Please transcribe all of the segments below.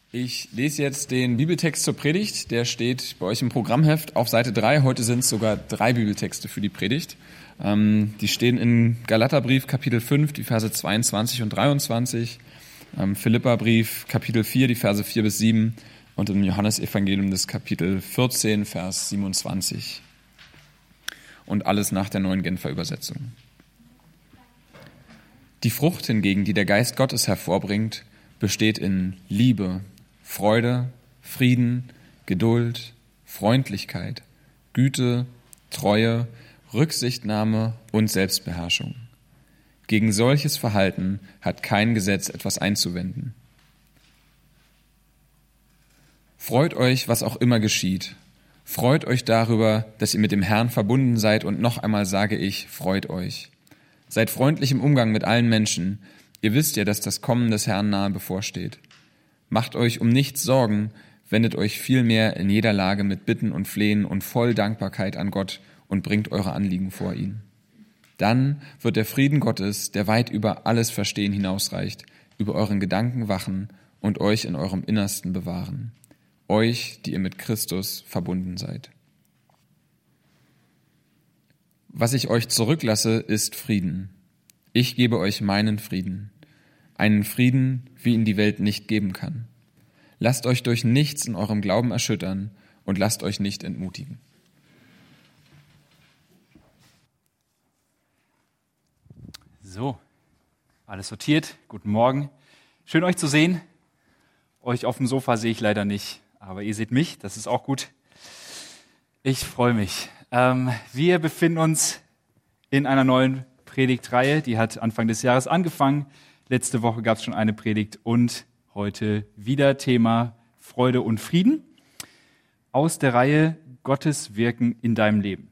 Ich lese jetzt den Bibeltext zur Predigt. Der steht bei euch im Programmheft auf Seite 3. Heute sind es sogar 3 Bibeltexte für die Predigt. Die stehen in Galaterbrief Kapitel 5, die Verse 22 und 23, Philipperbrief Kapitel 4, die Verse 4 bis 7 und im Johannesevangelium das Kapitel 14, Vers 27. Und alles nach der Neuen Genfer Übersetzung. Die Frucht hingegen, die der Geist Gottes hervorbringt, besteht in Liebe, Freude, Frieden, Geduld, Freundlichkeit, Güte, Treue, Rücksichtnahme und Selbstbeherrschung. Gegen solches Verhalten hat kein Gesetz etwas einzuwenden. Freut euch, was auch immer geschieht. Freut euch darüber, dass ihr mit dem Herrn verbunden seid, und noch einmal sage ich, freut euch. Seid freundlich im Umgang mit allen Menschen. Ihr wisst ja, dass das Kommen des Herrn nahe bevorsteht. Macht euch um nichts Sorgen, wendet euch vielmehr in jeder Lage mit Bitten und Flehen und voll Dankbarkeit an Gott und bringt eure Anliegen vor ihn. Dann wird der Frieden Gottes, der weit über alles Verstehen hinausreicht, über euren Gedanken wachen und euch in eurem Innersten bewahren. Euch, die ihr mit Christus verbunden seid. Was ich euch zurücklasse, ist Frieden. Ich gebe euch meinen Frieden. Einen Frieden, wie ihn die Welt nicht geben kann. Lasst euch durch nichts in eurem Glauben erschüttern und lasst euch nicht entmutigen. So, alles sortiert. Guten Morgen. Schön, euch zu sehen. Euch auf dem Sofa sehe ich leider nicht, aber ihr seht mich, das ist auch gut. Ich freue mich. Wir befinden uns in einer neuen Predigtreihe, die hat Anfang des Jahres angefangen. Letzte Woche gab es schon eine Predigt und heute wieder Thema Freude und Frieden aus der Reihe Gottes Wirken in deinem Leben.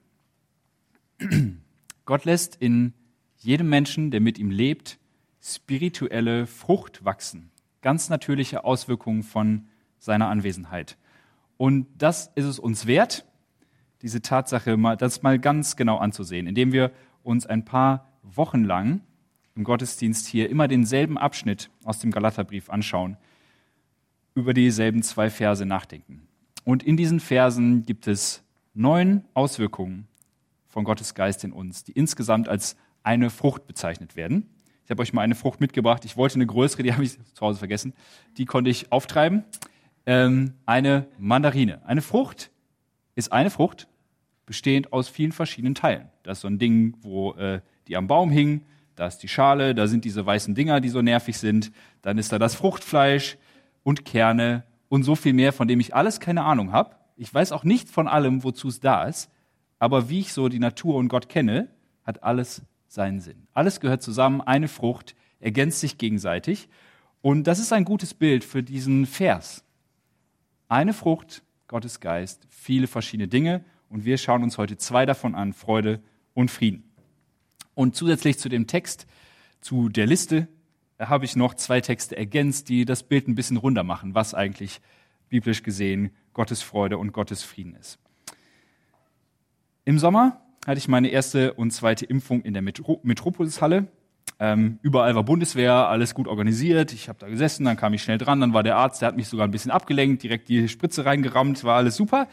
Gott lässt in jedem Menschen, der mit ihm lebt, spirituelle Frucht wachsen. Ganz natürliche Auswirkungen von seiner Anwesenheit. Und das ist es uns wert, diese Tatsache mal ganz genau anzusehen, indem wir uns ein paar Wochen lang im Gottesdienst hier immer denselben Abschnitt aus dem Galaterbrief anschauen, über dieselben 2 Verse nachdenken. Und in diesen Versen gibt es 9 Auswirkungen von Gottes Geist in uns, die insgesamt als eine Frucht bezeichnet werden. Ich habe euch mal eine Frucht mitgebracht. Ich wollte eine größere, die habe ich zu Hause vergessen. Die konnte ich auftreiben. Eine Mandarine. Eine Frucht ist eine Frucht, bestehend aus vielen verschiedenen Teilen. Das ist so ein Ding, wo die am Baum hingen. Da ist die Schale, da sind diese weißen Dinger, die so nervig sind. Dann ist da das Fruchtfleisch und Kerne und so viel mehr, von dem ich alles keine Ahnung habe. Ich weiß auch nicht von allem, wozu es da ist. Aber wie ich so die Natur und Gott kenne, hat alles seinen Sinn. Alles gehört zusammen, eine Frucht ergänzt sich gegenseitig. Und das ist ein gutes Bild für diesen Vers. Eine Frucht, Gottes Geist, viele verschiedene Dinge. Und wir schauen uns heute 2 davon an, Freude und Frieden. Und zusätzlich zu dem Text, zu der Liste, habe ich noch 2 Texte ergänzt, die das Bild ein bisschen runder machen, was eigentlich biblisch gesehen Gottes Freude und Gottes Frieden ist. Im Sommer hatte ich meine erste und zweite Impfung in der Metropolishalle. Überall war Bundeswehr, alles gut organisiert. Ich habe da gesessen, dann kam ich schnell dran, dann war der Arzt, der hat mich sogar ein bisschen abgelenkt, direkt die Spritze reingerammt, war alles super.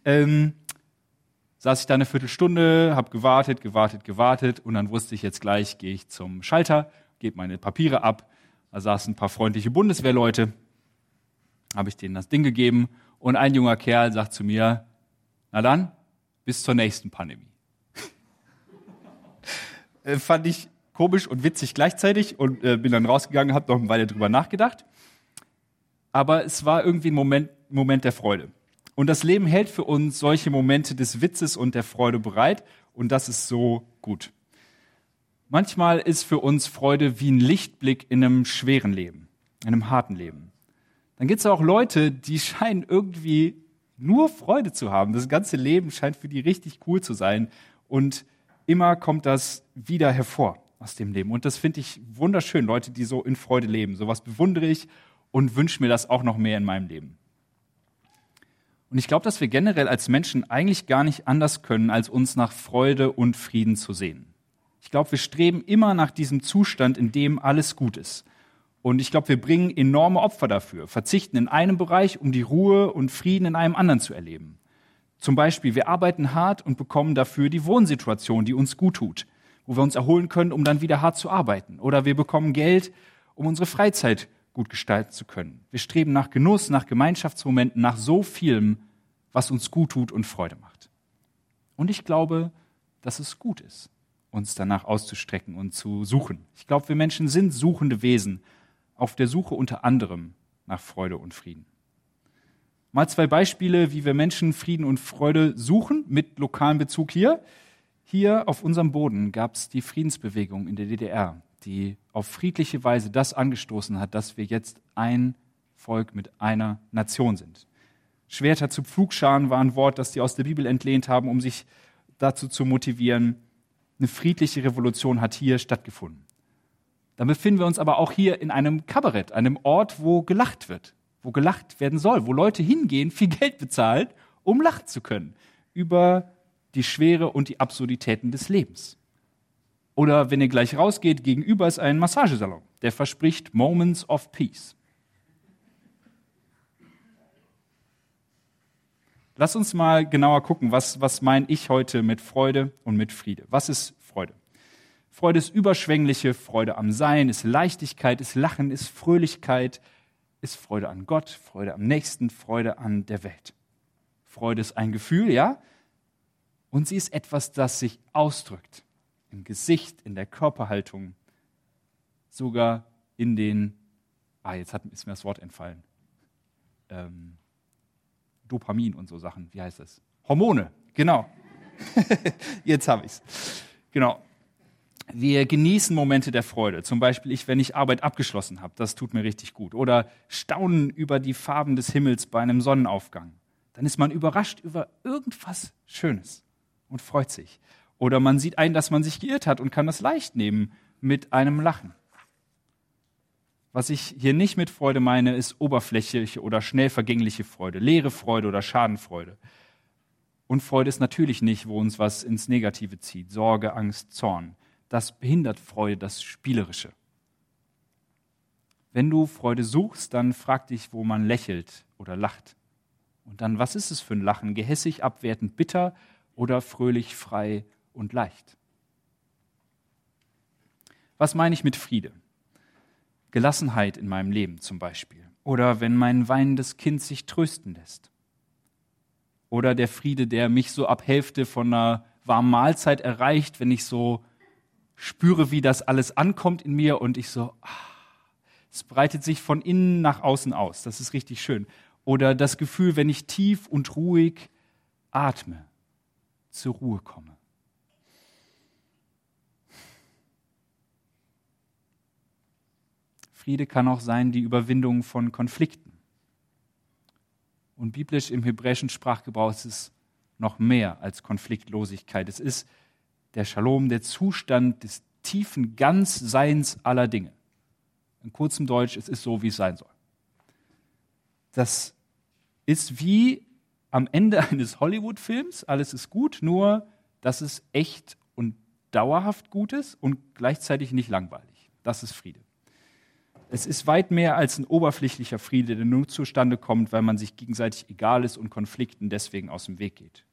Saß ich da eine Viertelstunde, habe gewartet und dann wusste ich jetzt gleich, gehe ich zum Schalter, gebe meine Papiere ab. Da saßen ein paar freundliche Bundeswehrleute, habe ich denen das Ding gegeben und ein junger Kerl sagt zu mir, na dann, bis zur nächsten Pandemie. Fand ich komisch und witzig gleichzeitig und bin dann rausgegangen, habe noch eine Weile drüber nachgedacht. Aber es war irgendwie ein Moment der Freude. Und das Leben hält für uns solche Momente des Witzes und der Freude bereit und das ist so gut. Manchmal ist für uns Freude wie ein Lichtblick in einem schweren Leben, in einem harten Leben. Dann gibt es auch Leute, die scheinen irgendwie nur Freude zu haben. Das ganze Leben scheint für die richtig cool zu sein und immer kommt das wieder hervor aus dem Leben. Und das finde ich wunderschön, Leute, die so in Freude leben. Sowas bewundere ich und wünsche mir das auch noch mehr in meinem Leben. Und ich glaube, dass wir generell als Menschen eigentlich gar nicht anders können, als uns nach Freude und Frieden zu sehen. Ich glaube, wir streben immer nach diesem Zustand, in dem alles gut ist. Und ich glaube, wir bringen enorme Opfer dafür, verzichten in einem Bereich, um die Ruhe und Frieden in einem anderen zu erleben. Zum Beispiel, wir arbeiten hart und bekommen dafür die Wohnsituation, die uns gut tut, wo wir uns erholen können, um dann wieder hart zu arbeiten. Oder wir bekommen Geld, um unsere Freizeit gut gestalten zu können. Wir streben nach Genuss, nach Gemeinschaftsmomenten, nach so vielem, was uns gut tut und Freude macht. Und ich glaube, dass es gut ist, uns danach auszustrecken und zu suchen. Ich glaube, wir Menschen sind suchende Wesen, auf der Suche unter anderem nach Freude und Frieden. Mal 2 Beispiele, wie wir Menschen Frieden und Freude suchen, mit lokalem Bezug hier. Hier auf unserem Boden gab es die Friedensbewegung in der DDR, die auf friedliche Weise das angestoßen hat, dass wir jetzt ein Volk mit einer Nation sind. Schwerter zu Pflugscharen war ein Wort, das die aus der Bibel entlehnt haben, um sich dazu zu motivieren. Eine friedliche Revolution hat hier stattgefunden. Dann befinden wir uns aber auch hier in einem Kabarett, einem Ort, wo gelacht wird, wo gelacht werden soll, wo Leute hingehen, viel Geld bezahlen, um lachen zu können über die Schwere und die Absurditäten des Lebens. Oder wenn ihr gleich rausgeht, gegenüber ist ein Massagesalon, der verspricht Moments of Peace. Lass uns mal genauer gucken, was meine ich heute mit Freude und mit Friede. Was ist Freude? Freude ist überschwängliche Freude am Sein, ist Leichtigkeit, ist Lachen, ist Fröhlichkeit, ist Freude an Gott, Freude am Nächsten, Freude an der Welt. Freude ist ein Gefühl, ja, und sie ist etwas, das sich ausdrückt. Im Gesicht, in der Körperhaltung, sogar in den, ist mir das Wort entfallen, Dopamin und so Sachen, wie heißt das? Hormone, genau. Jetzt habe ich es. Genau. Wir genießen Momente der Freude. Zum Beispiel wenn ich Arbeit abgeschlossen habe, das tut mir richtig gut. Oder staunen über die Farben des Himmels bei einem Sonnenaufgang. Dann ist man überrascht über irgendwas Schönes und freut sich. Oder man sieht ein, dass man sich geirrt hat und kann das leicht nehmen mit einem Lachen. Was ich hier nicht mit Freude meine, ist oberflächliche oder schnell vergängliche Freude, leere Freude oder Schadenfreude. Und Freude ist natürlich nicht, wo uns was ins Negative zieht, Sorge, Angst, Zorn. Das behindert Freude, das Spielerische. Wenn du Freude suchst, dann frag dich, wo man lächelt oder lacht. Und dann, was ist es für ein Lachen? Gehässig, abwertend, bitter oder fröhlich, frei und leicht? Was meine ich mit Friede? Gelassenheit in meinem Leben zum Beispiel. Oder wenn mein weinendes Kind sich trösten lässt. Oder der Friede, der mich so ab Hälfte von einer warmen Mahlzeit erreicht, wenn ich so spüre, wie das alles ankommt in mir und ich so, es breitet sich von innen nach außen aus. Das ist richtig schön. Oder das Gefühl, wenn ich tief und ruhig atme, zur Ruhe komme. Friede kann auch sein die Überwindung von Konflikten. Und biblisch im hebräischen Sprachgebrauch ist es noch mehr als Konfliktlosigkeit. Es ist der Shalom, der Zustand des tiefen Ganzseins aller Dinge. In kurzem Deutsch, es ist so, wie es sein soll. Das ist wie am Ende eines Hollywood-Films, alles ist gut, nur dass es echt und dauerhaft gut ist und gleichzeitig nicht langweilig. Das ist Friede. Es ist weit mehr als ein oberflächlicher Friede, der nur zustande kommt, weil man sich gegenseitig egal ist und Konflikten deswegen aus dem Weg geht.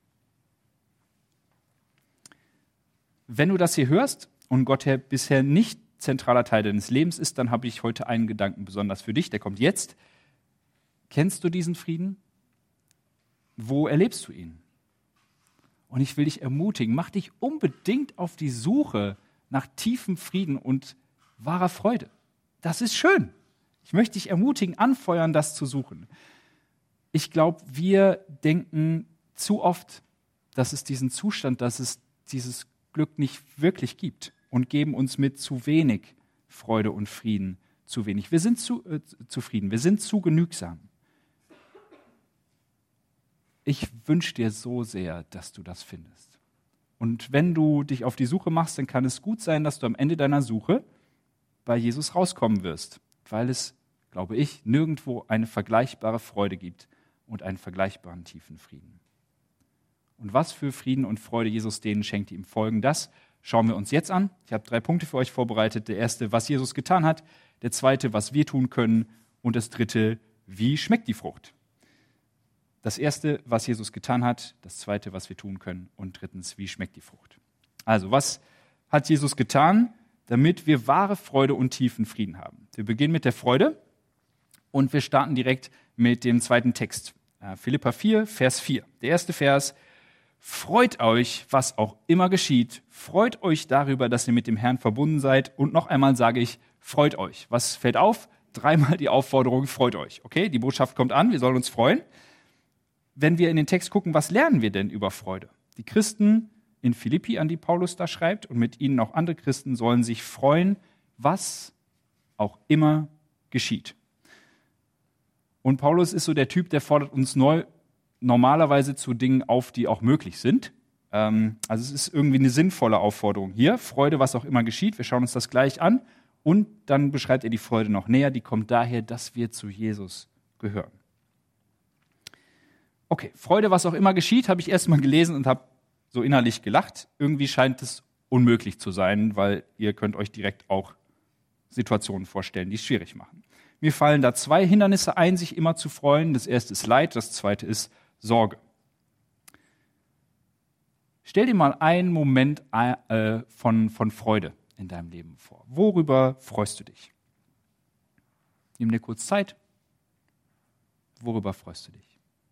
Wenn du das hier hörst und Gott bisher nicht zentraler Teil deines Lebens ist, dann habe ich heute einen Gedanken besonders für dich, der kommt jetzt. Kennst du diesen Frieden? Wo erlebst du ihn? Und ich will dich ermutigen, mach dich unbedingt auf die Suche nach tiefem Frieden und wahrer Freude. Das ist schön. Ich möchte dich ermutigen, anfeuern, das zu suchen. Ich glaube, wir denken zu oft, dass es diesen Zustand, dass es dieses Glück nicht wirklich gibt und geben uns mit zu wenig Freude und Frieden zu wenig. Wir sind zufrieden, wir sind zu genügsam. Ich wünsche dir so sehr, dass du das findest. Und wenn du dich auf die Suche machst, dann kann es gut sein, dass du am Ende deiner Suche bei Jesus rauskommen wirst, weil es, glaube ich, nirgendwo eine vergleichbare Freude gibt und einen vergleichbaren tiefen Frieden. Und was für Frieden und Freude Jesus denen schenkt, die ihm folgen, das schauen wir uns jetzt an. Ich habe 3 Punkte für euch vorbereitet. Der erste, was Jesus getan hat. Der zweite, was wir tun können. Und das dritte, wie schmeckt die Frucht? Das erste, was Jesus getan hat. Das zweite, was wir tun können. Und drittens, wie schmeckt die Frucht? Also, was hat Jesus getan, damit wir wahre Freude und tiefen Frieden haben? Wir beginnen mit der Freude und wir starten direkt mit dem zweiten Text. Philipper 4, Vers 4. Der erste Vers: Freut euch, was auch immer geschieht. Freut euch darüber, dass ihr mit dem Herrn verbunden seid. Und noch einmal sage ich, freut euch. Was fällt auf? Dreimal die Aufforderung, freut euch. Okay, die Botschaft kommt an, wir sollen uns freuen. Wenn wir in den Text gucken, was lernen wir denn über Freude? Die Christen in Philippi, an die Paulus da schreibt, und mit ihnen auch andere Christen, sollen sich freuen, was auch immer geschieht. Und Paulus ist so der Typ, der fordert uns normalerweise zu Dingen auf, die auch möglich sind. Also es ist irgendwie eine sinnvolle Aufforderung hier. Freude, was auch immer geschieht. Wir schauen uns das gleich an. Und dann beschreibt er die Freude noch näher. Die kommt daher, dass wir zu Jesus gehören. Okay, Freude, was auch immer geschieht, habe ich erst mal gelesen und habe so innerlich gelacht. Irgendwie scheint es unmöglich zu sein, weil ihr könnt euch direkt auch Situationen vorstellen, die es schwierig machen. Mir fallen da zwei Hindernisse ein, sich immer zu freuen. Das erste ist Leid, das zweite ist Sorge. Stell dir mal einen Moment von Freude in deinem Leben vor. Worüber freust du dich? Nimm dir kurz Zeit. Worüber freust du dich?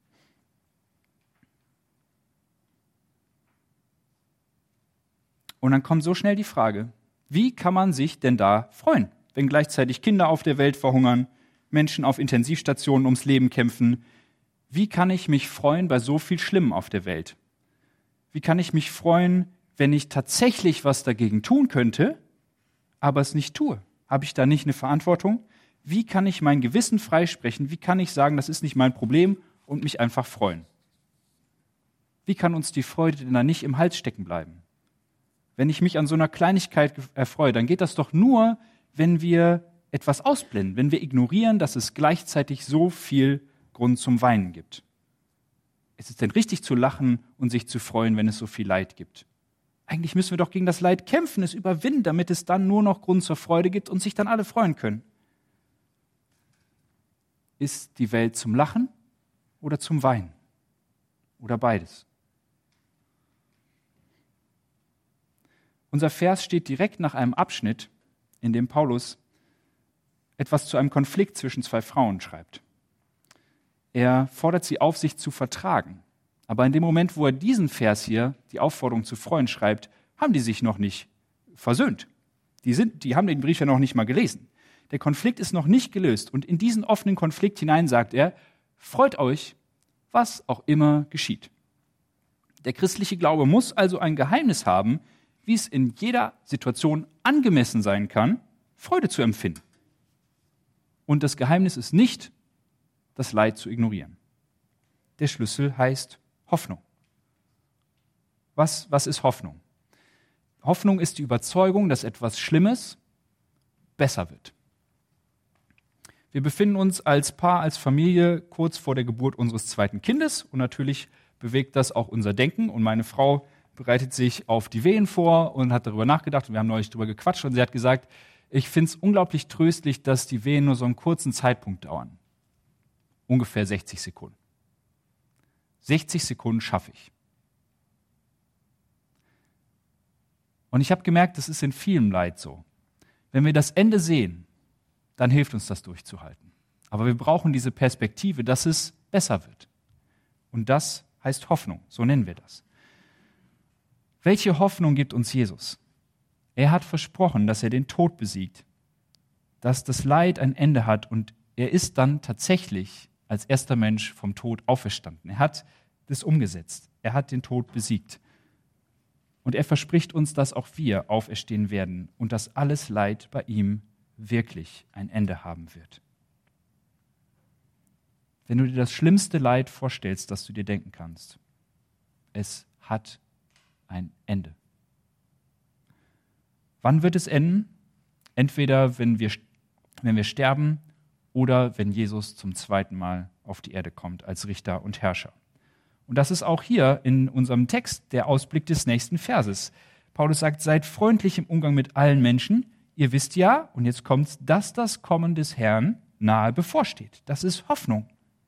Und dann kommt so schnell die Frage, wie kann man sich denn da freuen, wenn gleichzeitig Kinder auf der Welt verhungern, Menschen auf Intensivstationen ums Leben kämpfen? Wie kann ich mich freuen bei so viel Schlimmem auf der Welt? Wie kann ich mich freuen, wenn ich tatsächlich was dagegen tun könnte, aber es nicht tue? Habe ich da nicht eine Verantwortung? Wie kann ich mein Gewissen freisprechen? Wie kann ich sagen, das ist nicht mein Problem und mich einfach freuen? Wie kann uns die Freude denn da nicht im Hals stecken bleiben? Wenn ich mich an so einer Kleinigkeit erfreue, dann geht das doch nur, wenn wir etwas ausblenden, wenn wir ignorieren, dass es gleichzeitig so viel Grund zum Weinen gibt. Ist es denn richtig zu lachen und sich zu freuen, wenn es so viel Leid gibt? Eigentlich müssen wir doch gegen das Leid kämpfen, es überwinden, damit es dann nur noch Grund zur Freude gibt und sich dann alle freuen können. Ist die Welt zum Lachen oder zum Weinen? Oder beides? Unser Vers steht direkt nach einem Abschnitt, in dem Paulus etwas zu einem Konflikt zwischen zwei Frauen schreibt. Er fordert sie auf, sich zu vertragen. Aber in dem Moment, wo er diesen Vers hier, die Aufforderung zu freuen, schreibt, haben die sich noch nicht versöhnt. Die haben den Brief ja noch nicht mal gelesen. Der Konflikt ist noch nicht gelöst. Und in diesen offenen Konflikt hinein sagt er, freut euch, was auch immer geschieht. Der christliche Glaube muss also ein Geheimnis haben, wie es in jeder Situation angemessen sein kann, Freude zu empfinden. Und das Geheimnis ist nicht, das Leid zu ignorieren. Der Schlüssel heißt Hoffnung. Was ist Hoffnung? Hoffnung ist die Überzeugung, dass etwas Schlimmes besser wird. Wir befinden uns als Paar, als Familie kurz vor der Geburt unseres zweiten Kindes und natürlich bewegt das auch unser Denken und meine Frau bereitet sich auf die Wehen vor und hat darüber nachgedacht und wir haben neulich darüber gequatscht und sie hat gesagt, ich finde es unglaublich tröstlich, dass die Wehen nur so einen kurzen Zeitpunkt dauern. Ungefähr 60 Sekunden. 60 Sekunden schaffe ich. Und ich habe gemerkt, das ist in vielem Leid so. Wenn wir das Ende sehen, dann hilft uns das durchzuhalten. Aber wir brauchen diese Perspektive, dass es besser wird. Und das heißt Hoffnung, so nennen wir das. Welche Hoffnung gibt uns Jesus? Er hat versprochen, dass er den Tod besiegt, dass das Leid ein Ende hat und er ist dann tatsächlich als erster Mensch vom Tod auferstanden. Er hat das umgesetzt. Er hat den Tod besiegt. Und er verspricht uns, dass auch wir auferstehen werden und dass alles Leid bei ihm wirklich ein Ende haben wird. Wenn du dir das schlimmste Leid vorstellst, das du dir denken kannst, es hat ein Ende. Wann wird es enden? Entweder wenn wir sterben oder wenn Jesus zum zweiten Mal auf die Erde kommt als Richter und Herrscher. Und das ist auch hier in unserem Text der Ausblick des nächsten Verses. Paulus sagt, seid freundlich im Umgang mit allen Menschen. ihr wisst ja, und jetzt kommt's, dass das Kommen des Herrn nahe bevorsteht. Das ist Hoffnung.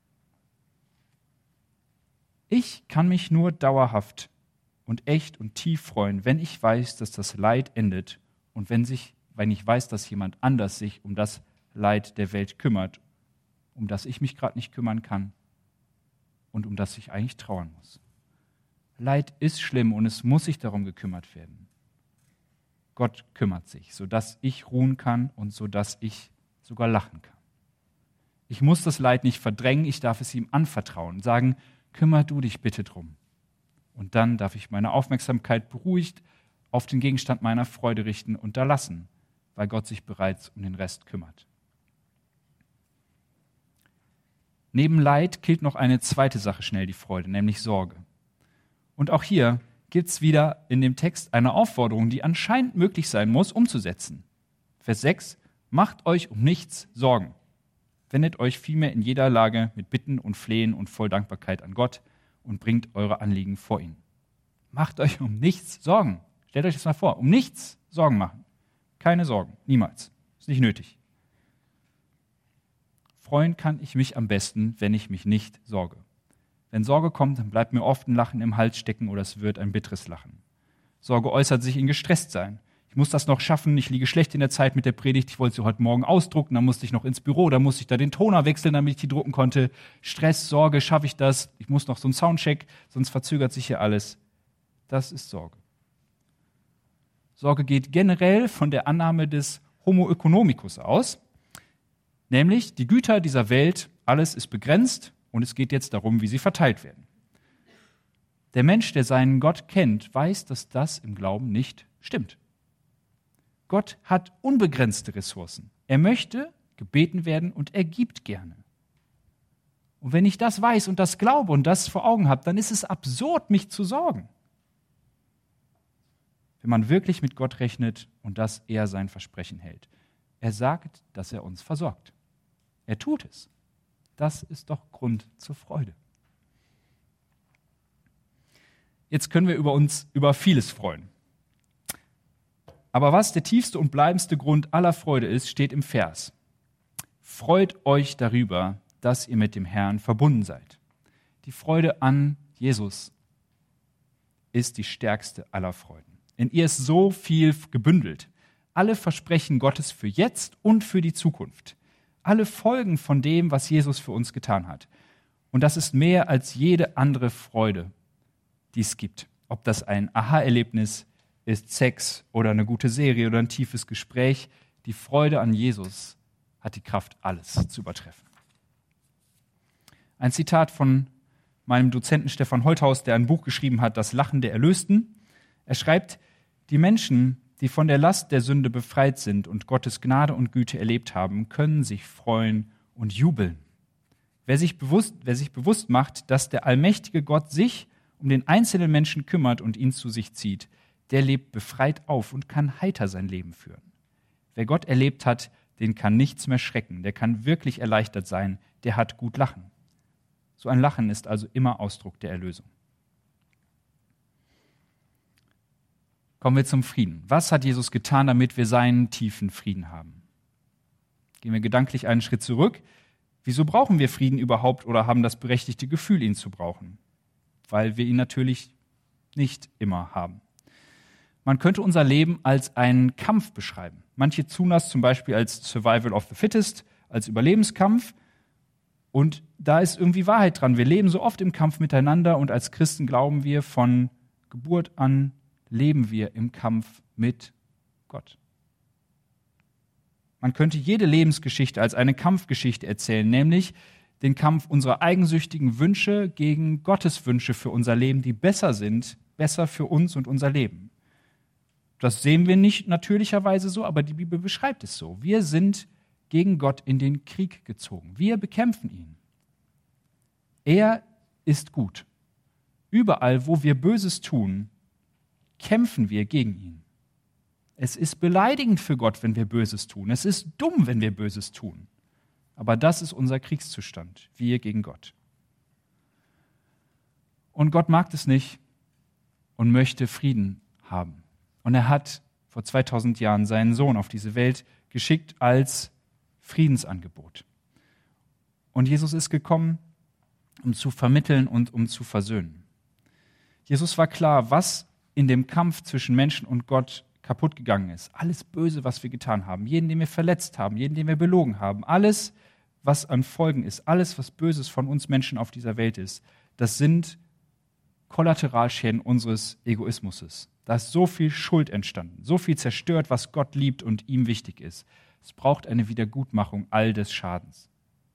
Ich kann mich nur dauerhaft und echt und tief freuen, wenn ich weiß, dass das Leid endet und wenn ich weiß, dass jemand anders sich um das Leid der Welt kümmert, um das ich mich gerade nicht kümmern kann und um das ich eigentlich trauern muss. Leid ist schlimm und es muss sich darum gekümmert werden. Gott kümmert sich, sodass ich ruhen kann und sodass ich sogar lachen kann. Ich muss das Leid nicht verdrängen, ich darf es ihm anvertrauen und sagen, kümmer du dich bitte drum. Und dann darf ich meine Aufmerksamkeit beruhigt auf den Gegenstand meiner Freude richten und da lassen, weil Gott sich bereits um den Rest kümmert. Neben Leid killt noch eine zweite Sache schnell die Freude, nämlich Sorge. Und auch hier gibt es wieder in dem Text eine Aufforderung, die anscheinend möglich sein muss, umzusetzen. Vers 6, macht euch um nichts Sorgen. Wendet euch vielmehr in jeder Lage mit Bitten und Flehen und voll Dankbarkeit an Gott und bringt eure Anliegen vor ihn. Macht euch um nichts Sorgen. Stellt euch das mal vor, um nichts Sorgen machen. Keine Sorgen, niemals. Ist nicht nötig. Freuen kann ich mich am besten, wenn ich mich nicht sorge. Wenn Sorge kommt, dann bleibt mir oft ein Lachen im Hals stecken oder es wird ein bitteres Lachen. Sorge äußert sich in Gestresstsein. Ich muss das noch schaffen, ich liege schlecht in der Zeit mit der Predigt, ich wollte sie heute Morgen ausdrucken, dann musste ich noch ins Büro, dann musste ich da den Toner wechseln, damit ich die drucken konnte. Stress, Sorge, schaffe ich das? Ich muss noch so einen Soundcheck, sonst verzögert sich hier alles. Das ist Sorge. Sorge geht generell von der Annahme des Homo economicus aus, nämlich die Güter dieser Welt, alles ist begrenzt und es geht jetzt darum, wie sie verteilt werden. Der Mensch, der seinen Gott kennt, weiß, dass das im Glauben nicht stimmt. Gott hat unbegrenzte Ressourcen. Er möchte gebeten werden und er gibt gerne. Und wenn ich das weiß und das glaube und das vor Augen habe, dann ist es absurd, mich zu sorgen. Wenn man wirklich mit Gott rechnet und dass er sein Versprechen hält. Er sagt, dass er uns versorgt. Er tut es. Das ist doch Grund zur Freude. Jetzt können wir uns über vieles freuen. Aber was der tiefste und bleibendste Grund aller Freude ist, steht im Vers. Freut euch darüber, dass ihr mit dem Herrn verbunden seid. Die Freude an Jesus ist die stärkste aller Freuden. In ihr ist so viel gebündelt. Alle Versprechen Gottes für jetzt und für die Zukunft. Alle Folgen von dem, was Jesus für uns getan hat. Und das ist mehr als jede andere Freude, die es gibt. Ob das ein Aha-Erlebnis ist, Sex oder eine gute Serie oder ein tiefes Gespräch. Die Freude an Jesus hat die Kraft, alles zu übertreffen. Ein Zitat von meinem Dozenten Stefan Holthaus, der ein Buch geschrieben hat, Das Lachen der Erlösten. Er schreibt, die Menschen, die von der Last der Sünde befreit sind und Gottes Gnade und Güte erlebt haben, können sich freuen und jubeln. Wer sich bewusst macht, dass der allmächtige Gott sich um den einzelnen Menschen kümmert und ihn zu sich zieht, der lebt befreit auf und kann heiter sein Leben führen. Wer Gott erlebt hat, den kann nichts mehr schrecken, der kann wirklich erleichtert sein, der hat gut lachen. So ein Lachen ist also immer Ausdruck der Erlösung. Kommen wir zum Frieden. Was hat Jesus getan, damit wir seinen tiefen Frieden haben? Gehen wir gedanklich einen Schritt zurück. Wieso brauchen wir Frieden überhaupt oder haben das berechtigte Gefühl, ihn zu brauchen? Weil wir ihn natürlich nicht immer haben. Man könnte unser Leben als einen Kampf beschreiben. Manche tun das zum Beispiel als Survival of the Fittest, als Überlebenskampf. Und da ist irgendwie Wahrheit dran. Wir leben so oft im Kampf miteinander und als Christen glauben wir, von Geburt an leben wir im Kampf mit Gott. Man könnte jede Lebensgeschichte als eine Kampfgeschichte erzählen, nämlich den Kampf unserer eigensüchtigen Wünsche gegen Gottes Wünsche für unser Leben, die besser sind, besser für uns und unser Leben. Das sehen wir nicht natürlicherweise so, aber die Bibel beschreibt es so. Wir sind gegen Gott in den Krieg gezogen. Wir bekämpfen ihn. Er ist gut. Überall, wo wir Böses tun, kämpfen wir gegen ihn. Es ist beleidigend für Gott, wenn wir Böses tun. Es ist dumm, wenn wir Böses tun. Aber das ist unser Kriegszustand, wir gegen Gott. Und Gott mag es nicht und möchte Frieden haben. Und er hat vor 2000 Jahren seinen Sohn auf diese Welt geschickt als Friedensangebot. Und Jesus ist gekommen, um zu vermitteln und um zu versöhnen. Jesus war klar, was in dem Kampf zwischen Menschen und Gott kaputt gegangen ist. Alles Böse, was wir getan haben, jeden, den wir verletzt haben, jeden, den wir belogen haben, alles, was an Folgen ist, alles, was Böses von uns Menschen auf dieser Welt ist, das sind Kollateralschäden unseres Egoismus. Da ist so viel Schuld entstanden, so viel zerstört, was Gott liebt und ihm wichtig ist. Es braucht eine Wiedergutmachung all des Schadens.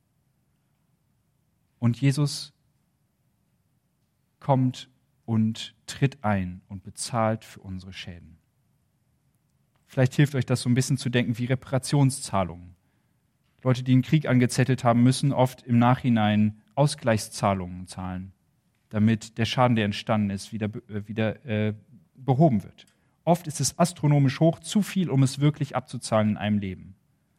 Und Jesus kommt und tritt ein und bezahlt für unsere Schäden. Vielleicht hilft euch das so ein bisschen zu denken wie Reparationszahlungen. Leute, die einen Krieg angezettelt haben, müssen oft im Nachhinein Ausgleichszahlungen zahlen, damit der Schaden, der entstanden ist, wieder behoben wird. Oft ist es astronomisch hoch, zu viel, um es wirklich abzuzahlen in einem Leben.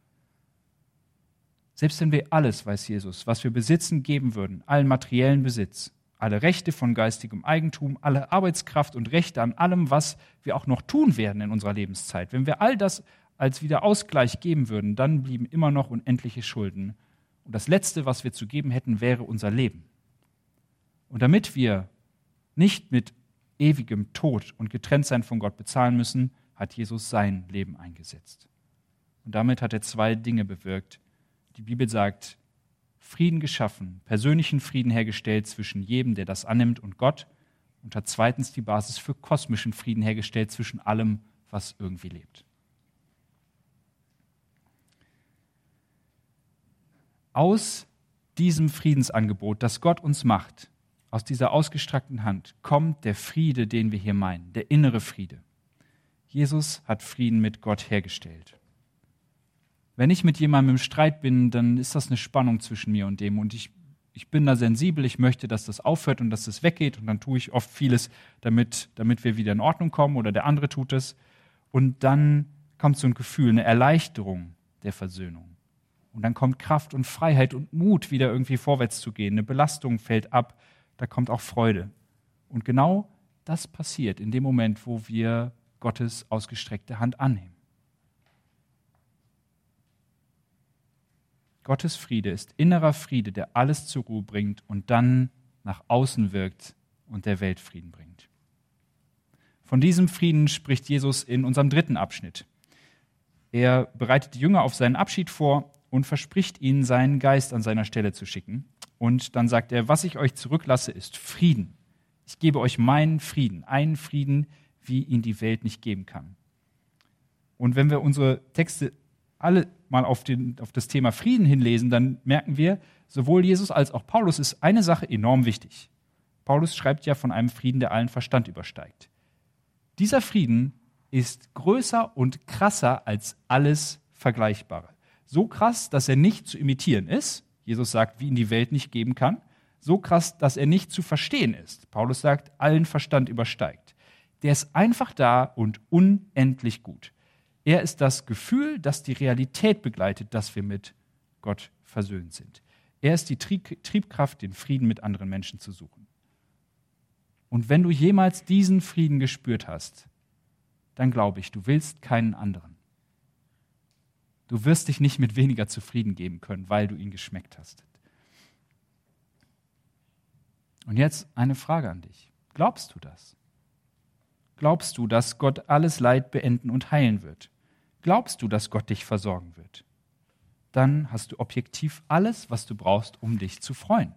Selbst wenn wir alles, weiß Jesus, was wir besitzen, geben würden, allen materiellen Besitz, alle Rechte von geistigem Eigentum, alle Arbeitskraft und Rechte an allem, was wir auch noch tun werden in unserer Lebenszeit, wenn wir all das als Wiederausgleich geben würden, dann blieben immer noch unendliche Schulden. Und das Letzte, was wir zu geben hätten, wäre unser Leben. Und damit wir nicht mit ewigem Tod und Getrenntsein von Gott bezahlen müssen, hat Jesus sein Leben eingesetzt. Und damit hat er zwei Dinge bewirkt. Die Bibel sagt, Frieden geschaffen, persönlichen Frieden hergestellt zwischen jedem, der das annimmt, und Gott, und hat zweitens die Basis für kosmischen Frieden hergestellt zwischen allem, was irgendwie lebt. Aus diesem Friedensangebot, das Gott uns macht, aus dieser ausgestreckten Hand, kommt der Friede, den wir hier meinen, der innere Friede. Jesus hat Frieden mit Gott hergestellt. Wenn ich mit jemandem im Streit bin, dann ist das eine Spannung zwischen mir und dem. Und ich bin da sensibel, ich möchte, dass das aufhört und dass das weggeht. Und dann tue ich oft vieles, damit wir wieder in Ordnung kommen oder der andere tut es. Und dann kommt so ein Gefühl, eine Erleichterung der Versöhnung. Und dann kommt Kraft und Freiheit und Mut, wieder irgendwie vorwärts zu gehen. Eine Belastung fällt ab, da kommt auch Freude. Und genau das passiert in dem Moment, wo wir Gottes ausgestreckte Hand annehmen. Gottes Friede ist innerer Friede, der alles zur Ruhe bringt und dann nach außen wirkt und der Welt Frieden bringt. Von diesem Frieden spricht Jesus in unserem dritten Abschnitt. Er bereitet die Jünger auf seinen Abschied vor und verspricht ihnen, seinen Geist an seiner Stelle zu schicken. Und dann sagt er, was ich euch zurücklasse, ist Frieden. Ich gebe euch meinen Frieden, einen Frieden, wie ihn die Welt nicht geben kann. Und wenn wir unsere Texte alle mal auf das Thema Frieden hinlesen, dann merken wir, sowohl Jesus als auch Paulus ist eine Sache enorm wichtig. Paulus schreibt ja von einem Frieden, der allen Verstand übersteigt. Dieser Frieden ist größer und krasser als alles Vergleichbare. So krass, dass er nicht zu imitieren ist. Jesus sagt, wie ihn die Welt nicht geben kann. So krass, dass er nicht zu verstehen ist. Paulus sagt, allen Verstand übersteigt. Der ist einfach da und unendlich gut. Er ist das Gefühl, das die Realität begleitet, dass wir mit Gott versöhnt sind. Er ist die Triebkraft, den Frieden mit anderen Menschen zu suchen. Und wenn du jemals diesen Frieden gespürt hast, dann glaube ich, du willst keinen anderen. Du wirst dich nicht mit weniger zufrieden geben können, weil du ihn geschmeckt hast. Und jetzt eine Frage an dich. Glaubst du das? Glaubst du, dass Gott alles Leid beenden und heilen wird? Glaubst du, dass Gott dich versorgen wird? Dann hast du objektiv alles, was du brauchst, um dich zu freuen.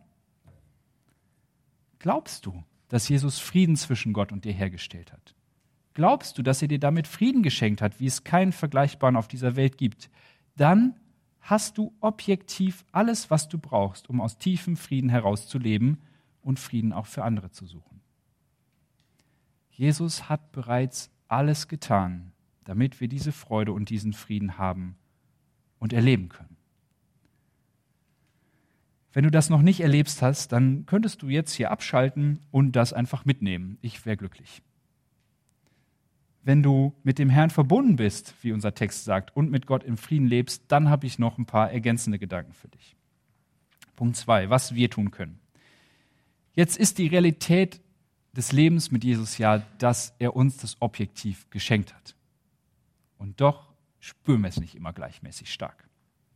Glaubst du, dass Jesus Frieden zwischen Gott und dir hergestellt hat? Glaubst du, dass er dir damit Frieden geschenkt hat, wie es keinen Vergleichbaren auf dieser Welt gibt? Dann hast du objektiv alles, was du brauchst, um aus tiefem Frieden herauszuleben und Frieden auch für andere zu suchen. Jesus hat bereits alles getan, damit wir diese Freude und diesen Frieden haben und erleben können. Wenn du das noch nicht erlebt hast, dann könntest du jetzt hier abschalten und das einfach mitnehmen. Ich wäre glücklich. Wenn du mit dem Herrn verbunden bist, wie unser Text sagt, und mit Gott im Frieden lebst, dann habe ich noch ein paar ergänzende Gedanken für dich. Punkt 2, was wir tun können. Jetzt ist die Realität des Lebens mit Jesus ja, dass er uns das objektiv geschenkt hat. Und doch spüren wir es nicht immer gleichmäßig stark.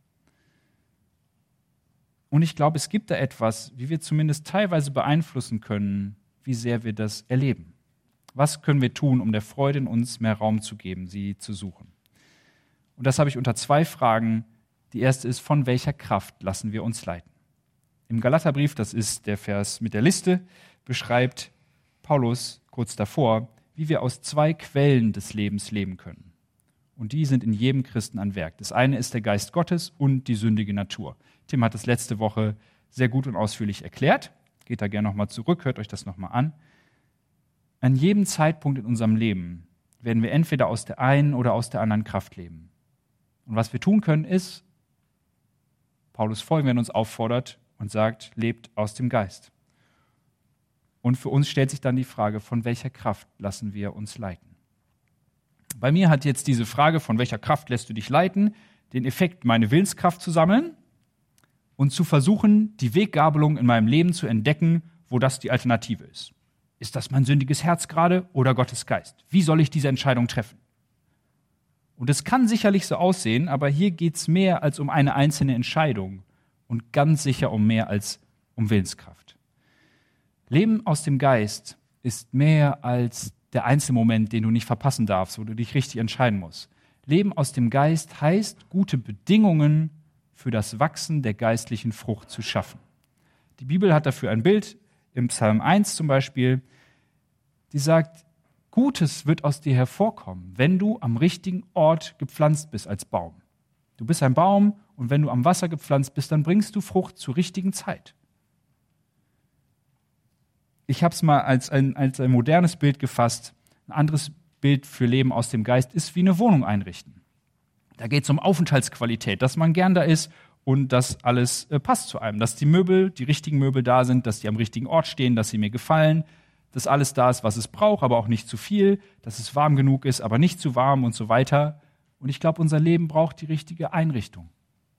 Und ich glaube, es gibt da etwas, wie wir zumindest teilweise beeinflussen können, wie sehr wir das erleben. Was können wir tun, um der Freude in uns mehr Raum zu geben, sie zu suchen? Und das habe ich unter 2 Fragen. Die erste ist, von welcher Kraft lassen wir uns leiten? Im Galaterbrief, das ist der Vers mit der Liste, beschreibt Paulus kurz davor, wie wir aus 2 Quellen des Lebens leben können. Und die sind in jedem Christen an Werk. Das eine ist der Geist Gottes und die sündige Natur. Tim hat das letzte Woche sehr gut und ausführlich erklärt. Geht da gerne nochmal zurück, hört euch das nochmal an. An jedem Zeitpunkt in unserem Leben werden wir entweder aus der einen oder aus der anderen Kraft leben. Und was wir tun können, ist, Paulus folgen, wenn er uns auffordert und sagt, lebt aus dem Geist. Und für uns stellt sich dann die Frage, von welcher Kraft lassen wir uns leiten? Bei mir hat jetzt diese Frage, von welcher Kraft lässt du dich leiten, den Effekt, meine Willenskraft zu sammeln und zu versuchen, die Weggabelung in meinem Leben zu entdecken, wo das die Alternative ist. Ist das mein sündiges Herz gerade oder Gottes Geist? Wie soll ich diese Entscheidung treffen? Und es kann sicherlich so aussehen, aber hier geht es mehr als um eine einzelne Entscheidung und ganz sicher um mehr als um Willenskraft. Leben aus dem Geist ist mehr als der Einzelmoment, den du nicht verpassen darfst, wo du dich richtig entscheiden musst. Leben aus dem Geist heißt, gute Bedingungen für das Wachsen der geistlichen Frucht zu schaffen. Die Bibel hat dafür ein Bild, im Psalm 1 zum Beispiel, die sagt, Gutes wird aus dir hervorkommen, wenn du am richtigen Ort gepflanzt bist als Baum. Du bist ein Baum und wenn du am Wasser gepflanzt bist, dann bringst du Frucht zur richtigen Zeit. Ich habe es mal als ein modernes Bild gefasst. Ein anderes Bild für Leben aus dem Geist ist wie eine Wohnung einrichten. Da geht es um Aufenthaltsqualität, dass man gern da ist und dass alles passt zu einem. Dass die Möbel, die richtigen Möbel da sind, dass die am richtigen Ort stehen, dass sie mir gefallen, dass alles da ist, was es braucht, aber auch nicht zu viel, dass es warm genug ist, aber nicht zu warm und so weiter. Und ich glaube, unser Leben braucht die richtige Einrichtung,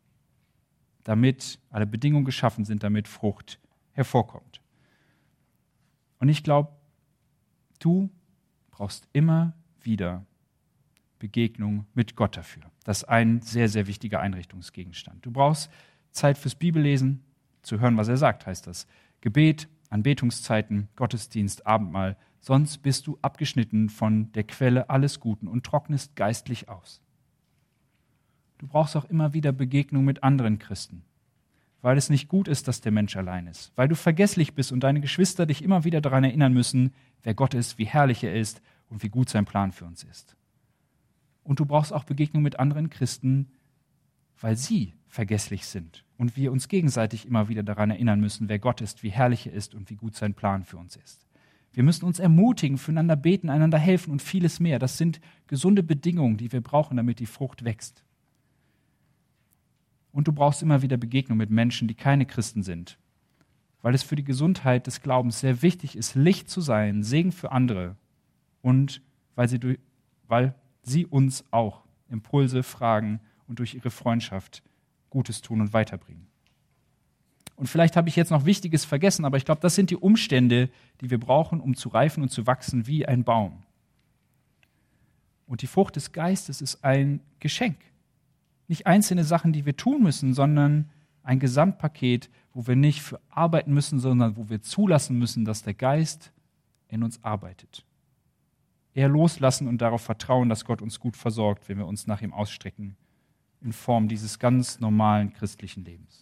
damit alle Bedingungen geschaffen sind, damit Frucht hervorkommt. Und ich glaube, du brauchst immer wieder Begegnung mit Gott dafür. Das ist ein sehr, sehr wichtiger Einrichtungsgegenstand. Du brauchst Zeit fürs Bibellesen, zu hören, was er sagt, heißt das. Gebet, Anbetungszeiten, Gottesdienst, Abendmahl. Sonst bist du abgeschnitten von der Quelle alles Guten und trocknest geistlich aus. Du brauchst auch immer wieder Begegnung mit anderen Christen, weil es nicht gut ist, dass der Mensch allein ist, weil du vergesslich bist und deine Geschwister dich immer wieder daran erinnern müssen, wer Gott ist, wie herrlich er ist und wie gut sein Plan für uns ist. Und du brauchst auch Begegnung mit anderen Christen, weil sie vergesslich sind und wir uns gegenseitig immer wieder daran erinnern müssen, wer Gott ist, wie herrlich er ist und wie gut sein Plan für uns ist. Wir müssen uns ermutigen, füreinander beten, einander helfen und vieles mehr. Das sind gesunde Bedingungen, die wir brauchen, damit die Frucht wächst. Und du brauchst immer wieder Begegnung mit Menschen, die keine Christen sind, weil es für die Gesundheit des Glaubens sehr wichtig ist, Licht zu sein, Segen für andere und weil sie uns auch Impulse, Fragen und durch ihre Freundschaft Gutes tun und weiterbringen. Und vielleicht habe ich jetzt noch Wichtiges vergessen, aber ich glaube, das sind die Umstände, die wir brauchen, um zu reifen und zu wachsen wie ein Baum. Und die Frucht des Geistes ist ein Geschenk. Nicht einzelne Sachen, die wir tun müssen, sondern ein Gesamtpaket, wo wir nicht für arbeiten müssen, sondern wo wir zulassen müssen, dass der Geist in uns arbeitet. Eher loslassen und darauf vertrauen, dass Gott uns gut versorgt, wenn wir uns nach ihm ausstrecken, in Form dieses ganz normalen christlichen Lebens.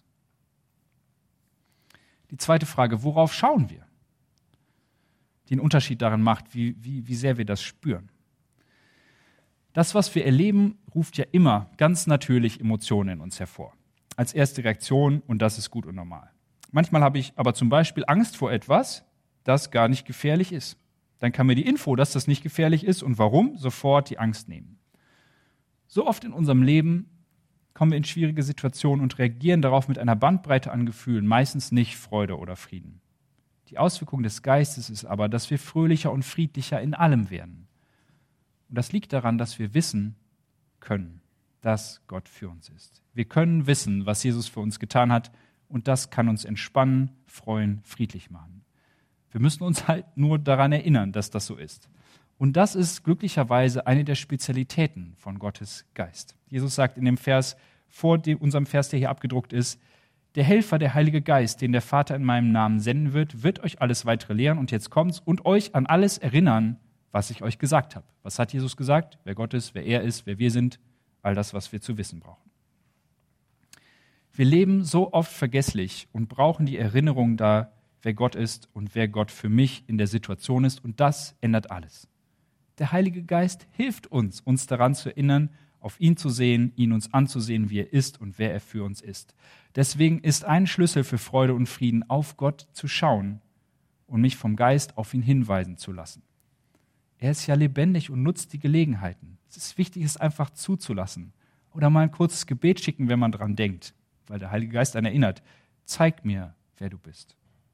Die zweite Frage, worauf schauen wir? Die einen Unterschied darin macht, wie sehr wir das spüren. Das, was wir erleben, ruft ja immer ganz natürlich Emotionen in uns hervor. Als erste Reaktion, und das ist gut und normal. Manchmal habe ich aber zum Beispiel Angst vor etwas, das gar nicht gefährlich ist. Dann kann mir die Info, dass das nicht gefährlich ist und warum, sofort die Angst nehmen. So oft in unserem Leben kommen wir in schwierige Situationen und reagieren darauf mit einer Bandbreite an Gefühlen, meistens nicht Freude oder Frieden. Die Auswirkung des Geistes ist aber, dass wir fröhlicher und friedlicher in allem werden. Und das liegt daran, dass wir wissen können, dass Gott für uns ist. Wir können wissen, was Jesus für uns getan hat, und das kann uns entspannen, freuen, friedlich machen. Wir müssen uns halt nur daran erinnern, dass das so ist. Und das ist glücklicherweise eine der Spezialitäten von Gottes Geist. Jesus sagt in dem Vers, unserem Vers, der hier abgedruckt ist, der Helfer, der Heilige Geist, den der Vater in meinem Namen senden wird euch alles weitere lehren, und jetzt kommt's, und euch an alles erinnern, was ich euch gesagt habe. Was hat Jesus gesagt? Wer Gott ist, wer er ist, wer wir sind, all das, was wir zu wissen brauchen. Wir leben so oft vergesslich und brauchen die Erinnerung da, wer Gott ist und wer Gott für mich in der Situation ist, und das ändert alles. Der Heilige Geist hilft uns, uns daran zu erinnern, auf ihn zu sehen, ihn uns anzusehen, wie er ist und wer er für uns ist. Deswegen ist ein Schlüssel für Freude und Frieden, auf Gott zu schauen und mich vom Geist auf ihn hinweisen zu lassen. Er ist ja lebendig und nutzt die Gelegenheiten. Es ist wichtig, es einfach zuzulassen. Oder mal ein kurzes Gebet schicken, wenn man dran denkt, weil der Heilige Geist einen erinnert. Zeig mir, wer du bist.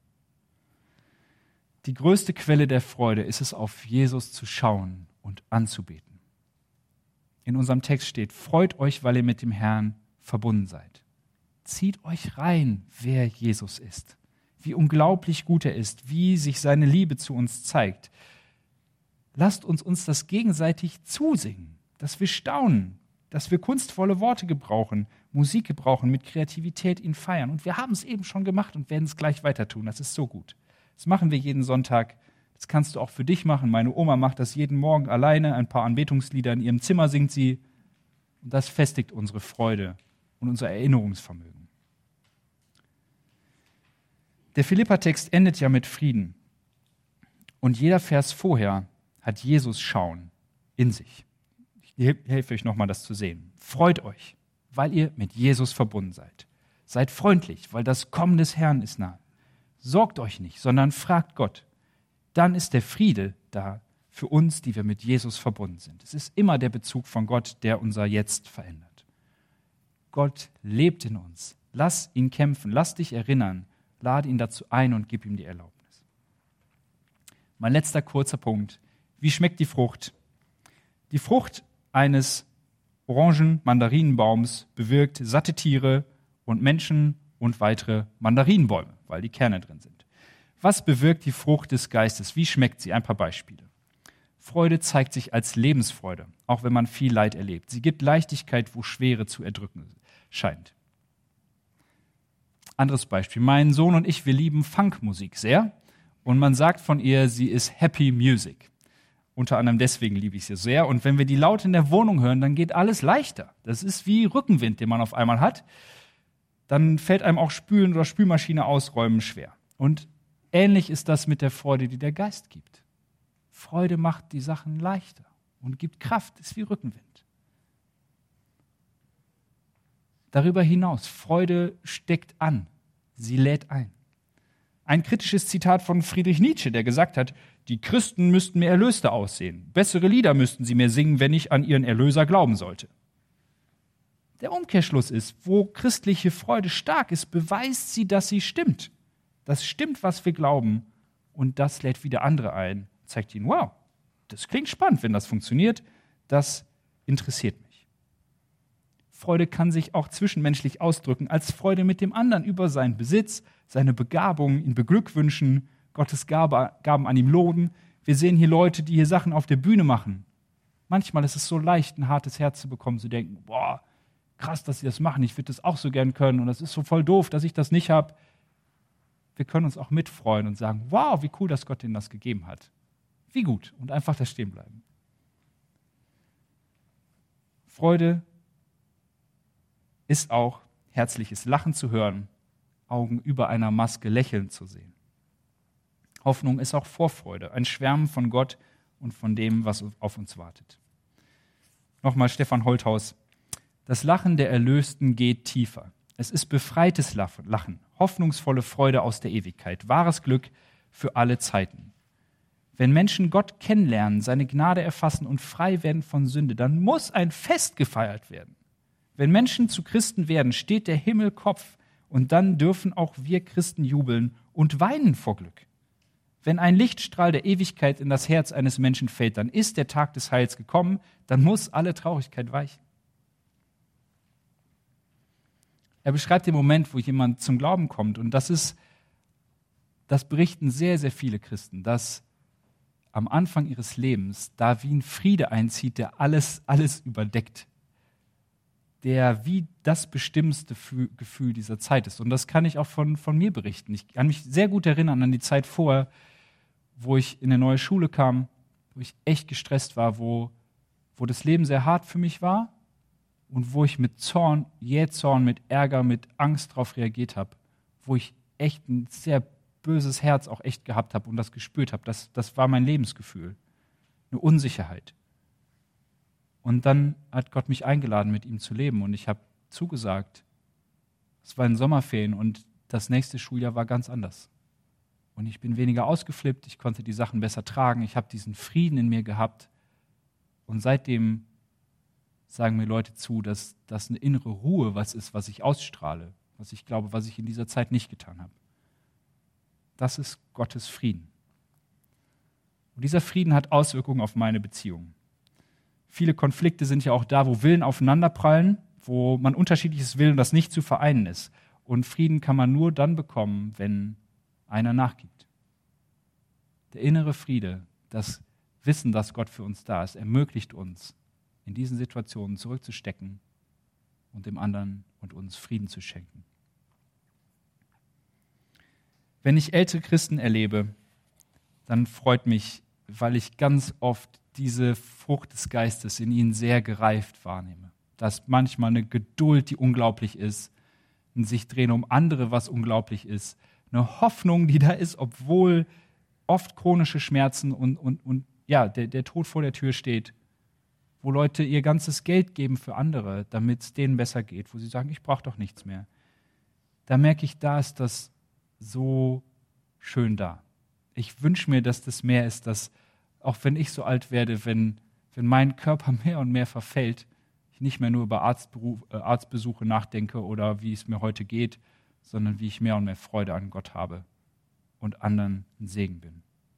Die größte Quelle der Freude ist es, auf Jesus zu schauen und anzubeten. In unserem Text steht, freut euch, weil ihr mit dem Herrn verbunden seid. Zieht euch rein, wer Jesus ist, wie unglaublich gut er ist, wie sich seine Liebe zu uns zeigt. Lasst uns das gegenseitig zusingen, dass wir staunen, dass wir kunstvolle Worte gebrauchen, Musik gebrauchen, mit Kreativität ihn feiern. Und wir haben es eben schon gemacht und werden es gleich weiter tun. Das ist so gut. Das machen wir jeden Sonntag. Das kannst du auch für dich machen. Meine Oma macht das jeden Morgen alleine. Ein paar Anbetungslieder in ihrem Zimmer singt sie. Und das festigt unsere Freude und unser Erinnerungsvermögen. Der Philipper-Text endet ja mit Frieden. Und jeder Vers vorher hat Jesus Schauen in sich. Ich helfe euch nochmal, das zu sehen. Freut euch, weil ihr mit Jesus verbunden seid. Seid freundlich, weil das Kommen des Herrn ist nahe. Sorgt euch nicht, sondern fragt Gott. Dann ist der Friede da für uns, die wir mit Jesus verbunden sind. Es ist immer der Bezug von Gott, der unser Jetzt verändert. Gott lebt in uns. Lass ihn kämpfen, lass dich erinnern, lade ihn dazu ein und gib ihm die Erlaubnis. Mein letzter kurzer Punkt. Wie schmeckt die Frucht? Die Frucht eines Orangen-Mandarinenbaums bewirkt satte Tiere und Menschen und weitere Mandarinenbäume, weil die Kerne drin sind. Was bewirkt die Frucht des Geistes? Wie schmeckt sie? Ein paar Beispiele. Freude zeigt sich als Lebensfreude, auch wenn man viel Leid erlebt. Sie gibt Leichtigkeit, wo Schwere zu erdrücken scheint. Anderes Beispiel. Mein Sohn und ich, wir lieben Funkmusik sehr. Und man sagt von ihr, sie ist Happy Music. Unter anderem deswegen liebe ich sie sehr. Und wenn wir die laut in der Wohnung hören, dann geht alles leichter. Das ist wie Rückenwind, den man auf einmal hat. Dann fällt einem auch Spülen oder Spülmaschine ausräumen schwer. Und ähnlich ist das mit der Freude, die der Geist gibt. Freude macht die Sachen leichter und gibt Kraft, ist wie Rückenwind. Darüber hinaus, Freude steckt an, sie lädt ein. Ein kritisches Zitat von Friedrich Nietzsche, der gesagt hat, die Christen müssten mehr erlöster aussehen. Bessere Lieder müssten sie mehr singen, wenn ich an ihren Erlöser glauben sollte. Der Umkehrschluss ist, wo christliche Freude stark ist, beweist sie, dass sie stimmt. Das stimmt, was wir glauben, und das lädt wieder andere ein, zeigt ihnen, wow, das klingt spannend, wenn das funktioniert, das interessiert mich. Freude kann sich auch zwischenmenschlich ausdrücken, als Freude mit dem anderen über seinen Besitz, seine Begabung, ihn beglückwünschen, Gottes Gaben an ihm loben. Wir sehen hier Leute, die hier Sachen auf der Bühne machen. Manchmal ist es so leicht, ein hartes Herz zu bekommen, zu denken, boah, krass, dass sie das machen, ich würde das auch so gern können und das ist so voll doof, dass ich das nicht habe. Wir können uns auch mitfreuen und sagen, wow, wie cool, dass Gott ihnen das gegeben hat. Wie gut, und einfach da stehen bleiben. Freude ist auch herzliches Lachen zu hören, Augen über einer Maske lächeln zu sehen. Hoffnung ist auch Vorfreude, ein Schwärmen von Gott und von dem, was auf uns wartet. Nochmal Stefan Holthaus. Das Lachen der Erlösten geht tiefer. Es ist befreites Lachen, hoffnungsvolle Freude aus der Ewigkeit, wahres Glück für alle Zeiten. Wenn Menschen Gott kennenlernen, seine Gnade erfassen und frei werden von Sünde, dann muss ein Fest gefeiert werden. Wenn Menschen zu Christen werden, steht der Himmel Kopf, und dann dürfen auch wir Christen jubeln und weinen vor Glück. Wenn ein Lichtstrahl der Ewigkeit in das Herz eines Menschen fällt, dann ist der Tag des Heils gekommen, dann muss alle Traurigkeit weichen. Er beschreibt den Moment, wo jemand zum Glauben kommt, und das berichten sehr, sehr viele Christen, dass am Anfang ihres Lebens da wie ein Friede einzieht, der alles überdeckt, der wie das bestimmendste Gefühl dieser Zeit ist. Und das kann ich auch von mir berichten. Ich kann mich sehr gut erinnern an die Zeit vorher, wo ich in eine neue Schule kam, wo ich echt gestresst war, wo das Leben sehr hart für mich war und wo ich mit Zorn, Jähzorn, mit Ärger, mit Angst darauf reagiert habe, wo ich echt ein sehr böses Herz auch echt gehabt habe und das gespürt habe. Das war mein Lebensgefühl, eine Unsicherheit. Und dann hat Gott mich eingeladen, mit ihm zu leben und ich habe zugesagt. Es war in Sommerferien und das nächste Schuljahr war ganz anders. Und ich bin weniger ausgeflippt, ich konnte die Sachen besser tragen, ich habe diesen Frieden in mir gehabt. Und seitdem sagen mir Leute zu, dass das eine innere Ruhe was ist, was ich ausstrahle, was ich glaube, was ich in dieser Zeit nicht getan habe. Das ist Gottes Frieden. Und dieser Frieden hat Auswirkungen auf meine Beziehungen. Viele Konflikte sind ja auch da, wo Willen aufeinanderprallen, wo man Unterschiedliches will und das nicht zu vereinen ist. Und Frieden kann man nur dann bekommen, wenn einer nachgibt. Der innere Friede, das Wissen, dass Gott für uns da ist, ermöglicht uns, in diesen Situationen zurückzustecken und dem anderen und uns Frieden zu schenken. Wenn ich ältere Christen erlebe, dann freut mich, weil ich ganz oft diese Frucht des Geistes in ihnen sehr gereift wahrnehme. Da ist manchmal eine Geduld, die unglaublich ist, ein sich drehen um andere, was unglaublich ist, eine Hoffnung, die da ist, obwohl oft chronische Schmerzen und der Tod vor der Tür steht, wo Leute ihr ganzes Geld geben für andere, damit es denen besser geht, wo sie sagen, ich brauche doch nichts mehr. Da merke ich, da ist das so schön da. Ich wünsche mir, dass das mehr ist, dass auch wenn ich so alt werde, wenn mein Körper mehr und mehr verfällt, ich nicht mehr nur über Arztbesuche nachdenke oder wie es mir heute geht, sondern wie ich mehr und mehr Freude an Gott habe und anderen ein Segen bin.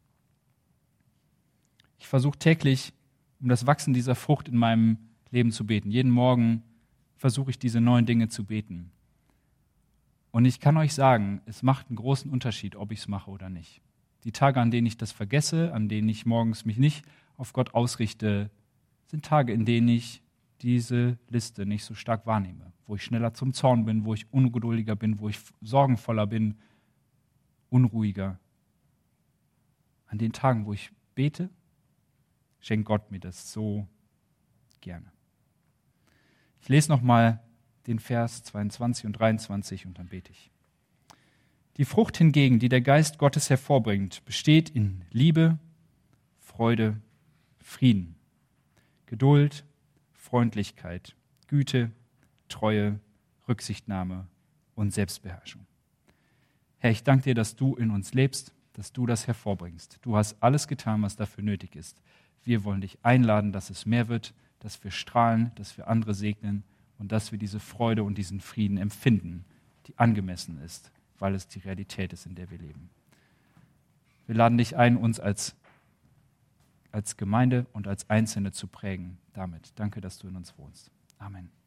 Ich versuche täglich, um das Wachsen dieser Frucht in meinem Leben zu beten. Jeden Morgen versuche ich, diese 9 Dinge zu beten. Und ich kann euch sagen, es macht einen großen Unterschied, ob ich es mache oder nicht. Die Tage, an denen ich das vergesse, an denen ich morgens mich nicht auf Gott ausrichte, sind Tage, in denen ich diese Liste nicht so stark wahrnehme, wo ich schneller zum Zorn bin, wo ich ungeduldiger bin, wo ich sorgenvoller bin, unruhiger. An den Tagen, wo ich bete, schenkt Gott mir das so gerne. Ich lese nochmal den Vers 22 und 23 und dann bete ich. Die Frucht hingegen, die der Geist Gottes hervorbringt, besteht in Liebe, Freude, Frieden, Geduld, Freundlichkeit, Güte, Treue, Rücksichtnahme und Selbstbeherrschung. Herr, ich danke dir, dass du in uns lebst, dass du das hervorbringst. Du hast alles getan, was dafür nötig ist. Wir wollen dich einladen, dass es mehr wird, dass wir strahlen, dass wir andere segnen und dass wir diese Freude und diesen Frieden empfinden, die angemessen ist, weil es die Realität ist, in der wir leben. Wir laden dich ein, uns als Gemeinde und als Einzelne zu prägen damit. Danke, dass du in uns wohnst. Amen.